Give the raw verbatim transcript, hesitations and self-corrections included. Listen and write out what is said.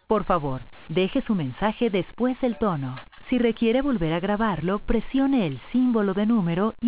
Por favor, deje su mensaje después del tono. Si requiere volver a grabarlo, presione el símbolo de número y